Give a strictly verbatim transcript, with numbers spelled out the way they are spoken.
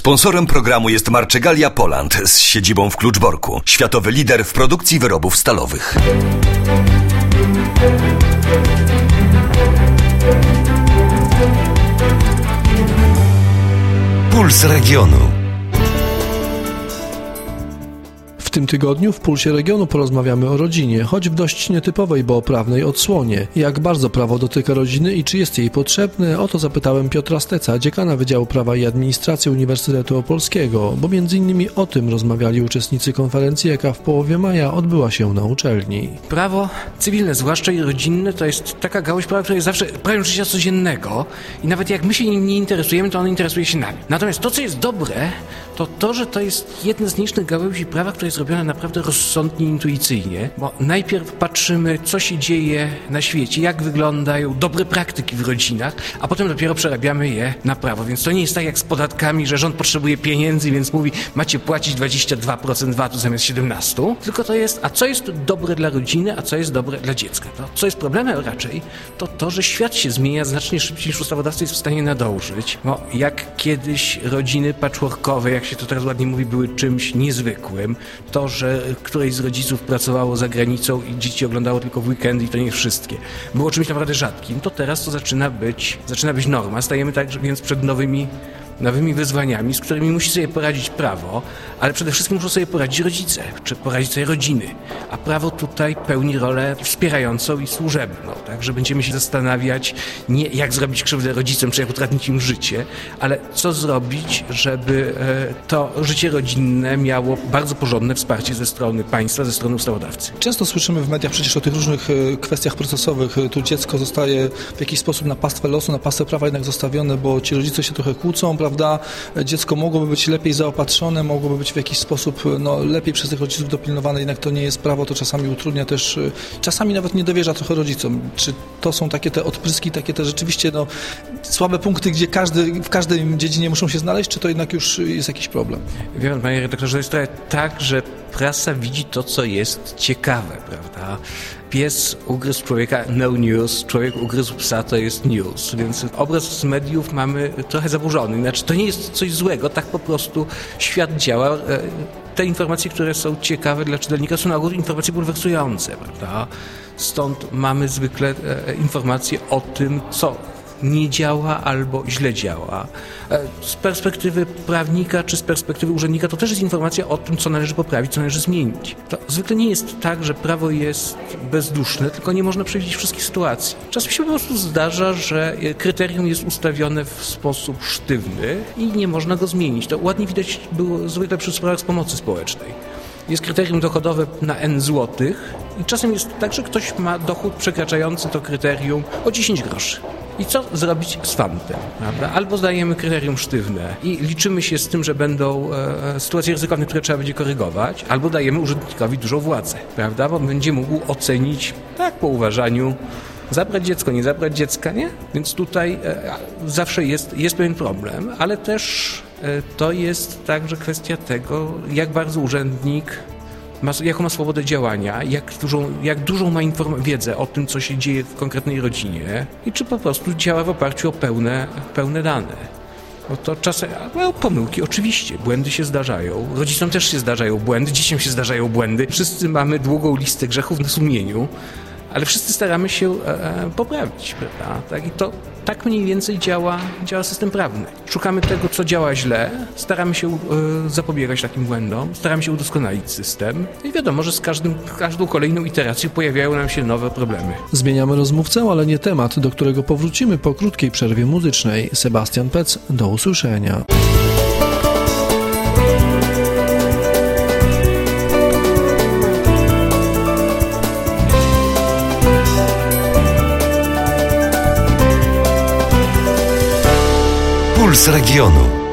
Sponsorem programu jest Marczegalia Poland z siedzibą w Kluczborku. Światowy lider w produkcji wyrobów stalowych. Puls Regionu. W tym tygodniu w Pulsie Regionu porozmawiamy o rodzinie, choć w dość nietypowej, bo prawnej odsłonie. Jak bardzo prawo dotyka rodziny i czy jest jej potrzebne? O to zapytałem Piotra Steca, dziekana Wydziału Prawa i Administracji Uniwersytetu Opolskiego, bo między innymi o tym rozmawiali uczestnicy konferencji, jaka w połowie maja odbyła się na uczelni. Prawo cywilne, zwłaszcza i rodzinne, to jest taka gałąź prawa, która jest zawsze prawem życia codziennego i nawet jak my się nim nie interesujemy, to on interesuje się nami. Natomiast to, co jest dobre, to to, że to jest jedna z nielicznych gałęzi prawa, która jest robiona naprawdę rozsądnie, intuicyjnie, bo najpierw patrzymy, co się dzieje na świecie, jak wyglądają dobre praktyki w rodzinach, a potem dopiero przerabiamy je na prawo. Więc to nie jest tak jak z podatkami, że rząd potrzebuje pieniędzy, więc mówi, macie płacić dwadzieścia dwa procent vatu zamiast siedemnaście procent, tylko to jest, a co jest dobre dla rodziny, a co jest dobre dla dziecka. To, co jest problemem raczej, to to, że świat się zmienia znacznie szybciej niż ustawodawca jest w stanie nadążyć. Bo jak kiedyś rodziny patchworkowe, jak się to teraz ładnie mówi, były czymś niezwykłym, to, że któreś z rodziców pracowało za granicą i dzieci oglądało tylko w weekendy i to nie wszystkie, było czymś naprawdę rzadkim, to teraz to zaczyna być, zaczyna być norma. Stajemy tak więc przed nowymi nowymi wyzwaniami, z którymi musi sobie poradzić prawo, ale przede wszystkim muszą sobie poradzić rodzice, czy poradzić sobie rodziny. A prawo tutaj pełni rolę wspierającą i służebną, tak, że będziemy się zastanawiać nie jak zrobić krzywdę rodzicom, czy jak utracić im życie, ale co zrobić, żeby to życie rodzinne miało bardzo porządne wsparcie ze strony państwa, ze strony ustawodawcy. Często słyszymy w mediach przecież o tych różnych kwestiach procesowych. Tu dziecko zostaje w jakiś sposób na pastwę losu, na pastwę prawa jednak zostawione, bo ci rodzice się trochę kłócą, prawda? Dziecko mogłoby być lepiej zaopatrzone, mogłoby być w jakiś sposób no, lepiej przez tych rodziców dopilnowane, jednak to nie jest prawo, to czasami utrudnia też, czasami nawet nie dowierza trochę rodzicom. Czy to są takie te odpryski, takie te rzeczywiście no, słabe punkty, gdzie każdy, w każdej dziedzinie muszą się znaleźć, czy to jednak już jest jakiś problem? Wie pan, panie redaktorze, to jest trochę tak, że prasa widzi to, co jest ciekawe, prawda? Pies ugryzł człowieka, no news, człowiek ugryzł psa, to jest news, więc obraz z mediów mamy trochę zaburzony. Znaczy, to nie jest coś złego, tak po prostu świat działa. Te informacje, które są ciekawe dla czytelnika, są na ogół informacje bulwersujące, prawda? Stąd mamy zwykle informacje o tym, co nie działa albo źle działa. Z perspektywy prawnika czy z perspektywy urzędnika to też jest informacja o tym, co należy poprawić, co należy zmienić. To zwykle nie jest tak, że prawo jest bezduszne, tylko nie można przewidzieć wszystkich sytuacji. Czasem się po prostu zdarza, że kryterium jest ustawione w sposób sztywny i nie można go zmienić. To ładnie widać było zwykle przy sprawach z pomocy społecznej. Jest kryterium dochodowe na N złotych i czasem jest tak, że ktoś ma dochód przekraczający to kryterium o dziesięć groszy. I co zrobić z fantem, prawda? Albo zdajemy kryterium sztywne i liczymy się z tym, że będą e, sytuacje ryzykowne, które trzeba będzie korygować, albo dajemy urzędnikowi dużą władzę, prawda? Bo będzie mógł ocenić, tak po uważaniu, zabrać dziecko, nie zabrać dziecka, nie? Więc tutaj e, zawsze jest, jest pewien problem, ale też e, to jest także kwestia tego, jak bardzo urzędnik Ma, jaką ma swobodę działania, jak dużą, jak dużą ma inform- wiedzę o tym, co się dzieje w konkretnej rodzinie i czy po prostu działa w oparciu o pełne, pełne dane. Bo to czasem, no, pomyłki oczywiście, błędy się zdarzają, rodzicom też się zdarzają błędy, dzieciom się zdarzają błędy, wszyscy mamy długą listę grzechów na sumieniu, ale wszyscy staramy się e, poprawić, prawda? Tak, i to tak mniej więcej działa, działa system prawny. Szukamy tego, co działa źle, staramy się e, zapobiegać takim błędom, staramy się udoskonalić system i wiadomo, że z każdym, każdą kolejną iteracją pojawiają nam się nowe problemy. Zmieniamy rozmówcę, ale nie temat, do którego powrócimy po krótkiej przerwie muzycznej. Sebastian Pec, do usłyszenia. Puls Regionu.